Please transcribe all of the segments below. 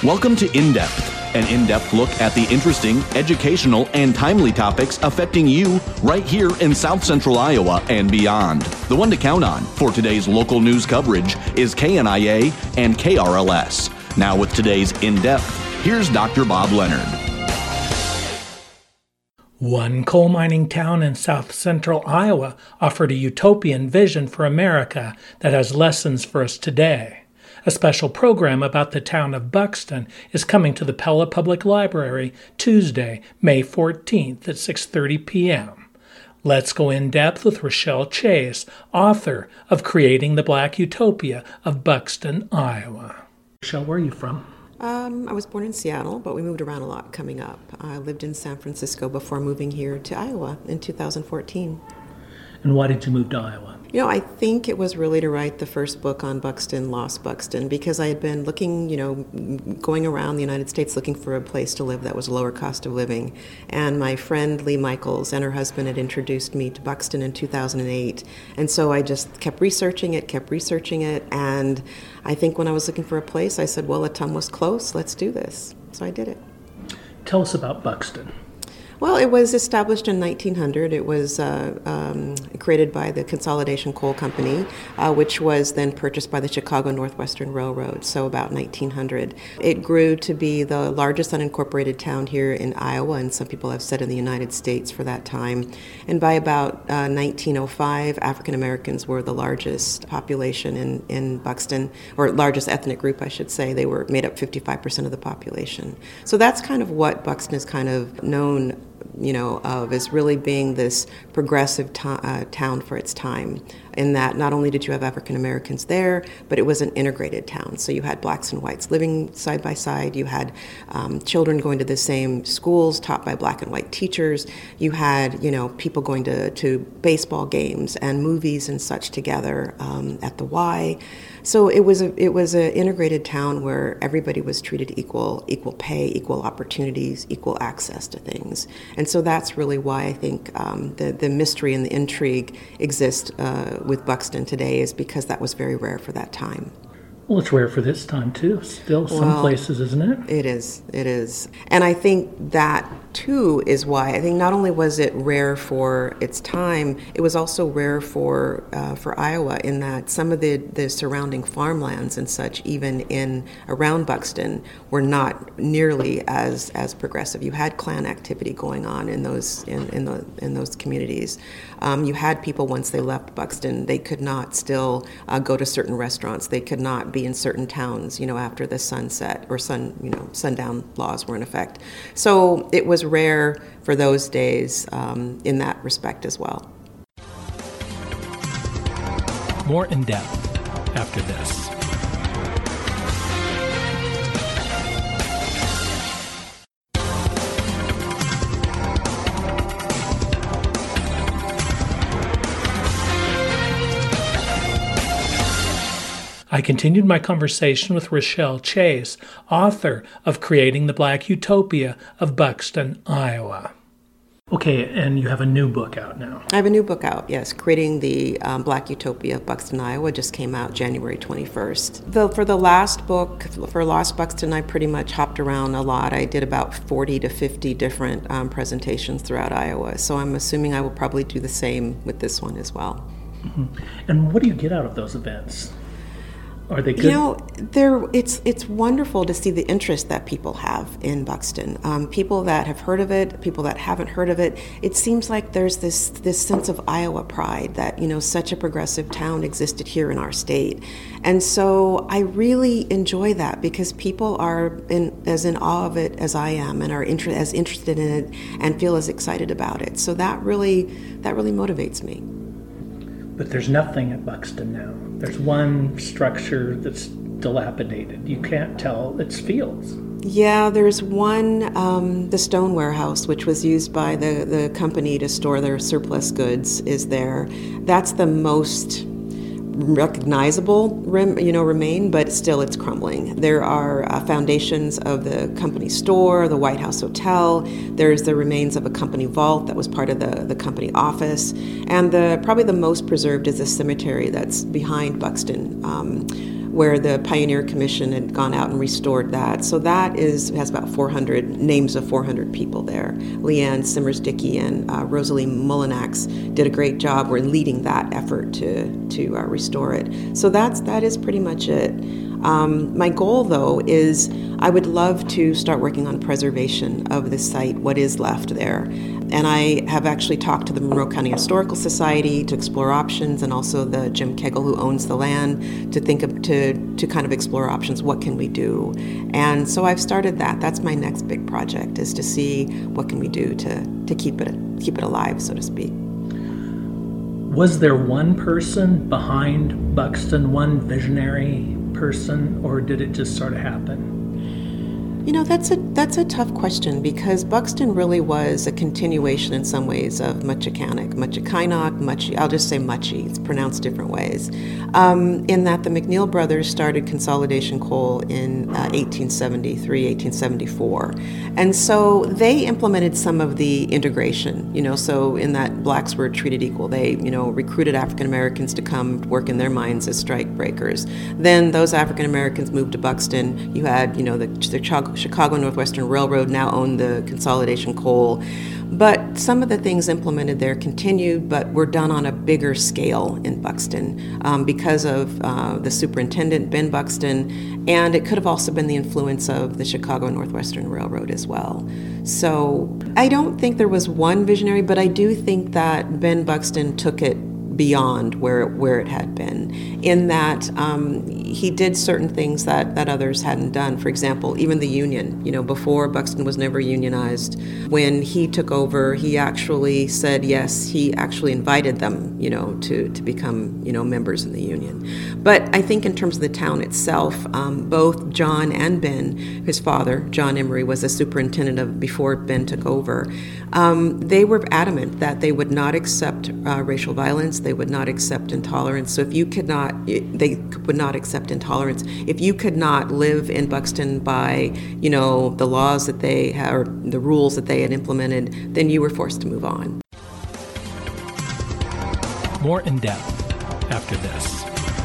Welcome to In Depth, an in-depth look at the interesting, educational, and timely topics affecting you right here in South Central Iowa and beyond. The one to count on for today's local news coverage is KNIA and KRLS. Now with today's In Depth, here's Dr. Bob Leonard. One coal mining town in South Central Iowa offered a utopian vision for America that has lessons for us today. A special program about the town of Buxton is coming to the Pella Public Library Tuesday, May 14th at 6:30 p.m. Let's go in depth with Rochelle Chase, author of Creating the Black Utopia of Buxton, Iowa. Rochelle, where are you from? I was born in Seattle, but we moved around a lot coming up. I lived in San Francisco before moving here to Iowa in 2014. And why did you move to Iowa? You know, I think it was really to write the first book on Buxton, Lost Buxton, because I had been looking, going around the United States looking for a place to live that was lower cost of living. And my friend Lee Michaels and her husband had introduced me to Buxton in 2008. And so I just kept researching it. And I think when I was looking for a place, I said, well, Ottumwa's close, let's do this. So I did it. Tell us about Buxton. Well, it was established in 1900. It was created by the Consolidation Coal Company, which was then purchased by the Chicago Northwestern Railroad, so about 1900. It grew to be the largest unincorporated town here in Iowa, and some people have said in the United States for that time. And by about 1905, African Americans were the largest population in Buxton, or largest ethnic group, I should say. They were made up 55% of the population. So that's kind of what Buxton is kind of known of as really being this progressive town for its time, in that not only did you have African Americans there, but it was an integrated town. So you had blacks and whites living side by side. You had children going to the same schools taught by black and white teachers. You had, people going to baseball games and movies and such together at the Y. So it was an integrated town where everybody was treated equal pay, equal opportunities, equal access to things. And so that's really why I think the mystery and the intrigue exist with Buxton today, is because that was very rare for that time. Well, it's rare for this time, too. Still, some places, isn't it? It is. And I think that, too, is why. I think not only was it rare for its time, it was also rare for Iowa, in that some of the surrounding farmlands and such, even around Buxton, were not nearly as progressive. You had Klan activity going on in those communities. You had people, once they left Buxton, they could not still go to certain restaurants. They could not be in certain towns, after the sunset or sundown laws were in effect. So it was rare for those days in that respect as well. More in depth after this. I continued my conversation with Rochelle Chase, author of Creating the Black Utopia of Buxton, Iowa. Okay, and you have a new book out now. I have a new book out, yes. Creating the Black Utopia of Buxton, Iowa just came out January 21st. For the last book, for Lost Buxton, I pretty much hopped around a lot. I did about 40 to 50 different presentations throughout Iowa, so I'm assuming I will probably do the same with this one as well. Mm-hmm. And what do you get out of those events? Are they good? It's wonderful to see the interest that people have in Buxton. People that have heard of it, people that haven't heard of it. It seems like there's this sense of Iowa pride that, such a progressive town existed here in our state. And so I really enjoy that, because people are as in awe of it as I am, and are as interested in it and feel as excited about it. So that really motivates me. But there's nothing at Buxton now. There's one structure that's dilapidated. You can't tell it's fields. Yeah, there's one, the stone warehouse, which was used by the company to store their surplus goods, is there. That's the most recognizable remain, but still it's crumbling. There are foundations of the company store, the White House Hotel. There's the remains of a company vault that was part of the company office. And probably the most preserved is the cemetery that's behind Buxton, where the Pioneer Commission had gone out and restored that. So that has about 400 names of 400 people there. Leanne Simmers-Dickey and Rosalie Mullinax did a great job. We're leading that effort to restore it. So that is pretty much it. My goal, though, is I would love to start working on preservation of the site, what is left there. And I have actually talked to the Monroe County Historical Society to explore options, and also the Jim Kegel, who owns the land, to think of to kind of explore options. What can we do? And so I've started that. That's my next big project, is to see what can we do to keep it alive, so to speak. Was there one person behind Buxton, one visionary person, or did it just sort of happen? You know, that's a tough question, because Buxton really was a continuation in some ways of Mutchakanock, I'll just say Muchie, it's pronounced different ways, in that the McNeil brothers started Consolidation Coal in 1873, 1874. And so they implemented some of the integration, so in that blacks were treated equal. They, recruited African Americans to come work in their mines as strike breakers. Then those African Americans moved to Buxton. You had, the Chicago Northwestern Railroad now owned the Consolidation Coal. But some of the things implemented there continued, but were done on a bigger scale in Buxton because of the superintendent, Ben Buxton, and it could have also been the influence of the Chicago Northwestern Railroad as well. So I don't think there was one visionary, but I do think that Ben Buxton took it beyond where it had been, in that he did certain things that others hadn't done. For example, even the union, before Buxton was never unionized, when he took over, he actually said yes, he actually invited them, to become, members in the union. But I think in terms of the town itself, both John and Ben, his father, John Emery, was a superintendent before Ben took over. They were adamant that they would not accept racial violence. They would not accept intolerance. So they would not accept intolerance. If you could not live in Buxton by, the laws that they had, or the rules that they had implemented, then you were forced to move on. More in depth after this.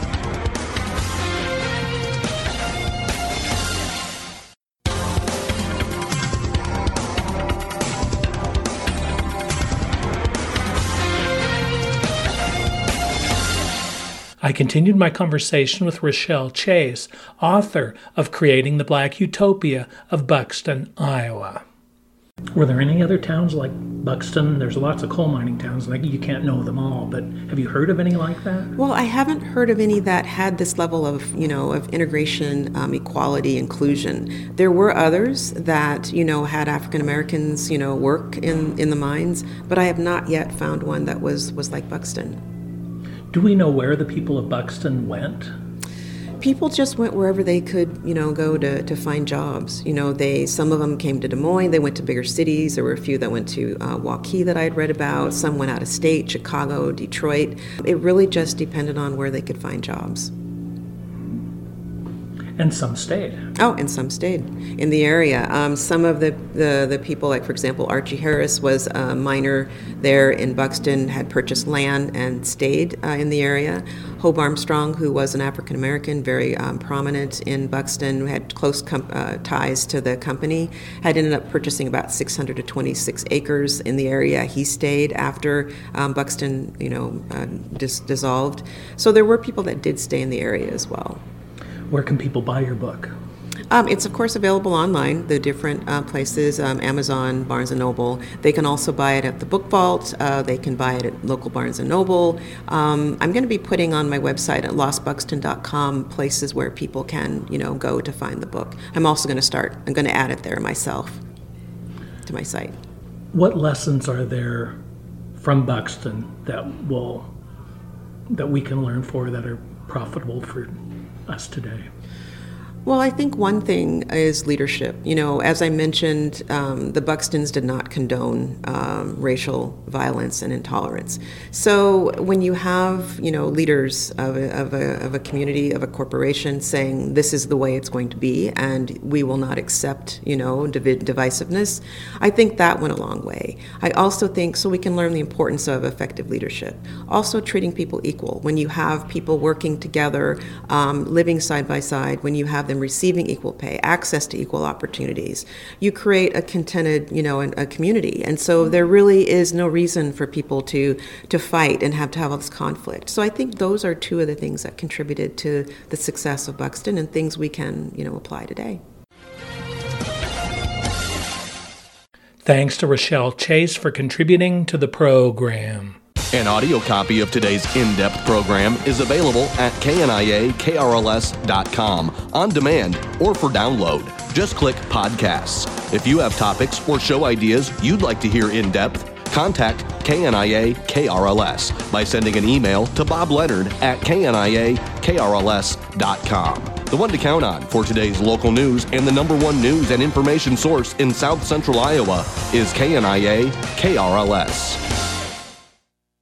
I continued my conversation with Rochelle Chase, author of Creating the Black Utopia of Buxton, Iowa. Were there any other towns like Buxton? There's lots of coal mining towns, you can't know them all, but have you heard of any like that? Well, I haven't heard of any that had this level of, of integration, equality, inclusion. There were others that, had African Americans, work in the mines, but I have not yet found one that was like Buxton. Do we know where the people of Buxton went? People just went wherever they could, go to find jobs. Some of them came to Des Moines. They went to bigger cities. There were a few that went to Waukee that I had read about. Some went out of state, Chicago, Detroit. It really just depended on where they could find jobs. And some stayed. Oh, and some stayed in the area. Some of the people, like, for example, Archie Harris was a miner there in Buxton, had purchased land and stayed in the area. Hope Armstrong, who was an African American, very prominent in Buxton, had close ties to the company, had ended up purchasing about 626 acres in the area. He stayed after Buxton, dissolved. So there were people that did stay in the area as well. Where can people buy your book? It's, of course, available online, the different places, Amazon, Barnes & Noble. They can also buy it at the Book Vault. They can buy it at local Barnes & Noble. I'm going to be putting on my website at lostbuxton.com places where people can, go to find the book. I'm going to add it there myself to my site. What lessons are there from Buxton that we can learn that are profitable for us today? Well, I think one thing is leadership. As I mentioned, the Buxtons did not condone racial violence and intolerance. So when you have, leaders of a community, of a corporation saying this is the way it's going to be and we will not accept, divisiveness, I think that went a long way. I also think so we can learn the importance of effective leadership. Also treating people equal. When you have people working together, living side by side, when you have them receiving equal pay, access to equal opportunities, you create a contented, a community. And so there really is no reason for people to fight and have all this conflict. So I think those are two of the things that contributed to the success of Buxton and things we can, apply today. Thanks to Rochelle Chase for contributing to the program. An audio copy of today's in-depth program is available at kniakrls.com on demand or for download. Just click Podcasts. If you have topics or show ideas you'd like to hear in-depth, contact KNIA KRLS by sending an email to Bob Leonard at kniakrls.com. The one to count on for today's local news and the #1 news and information source in South Central Iowa is KNIA KRLS.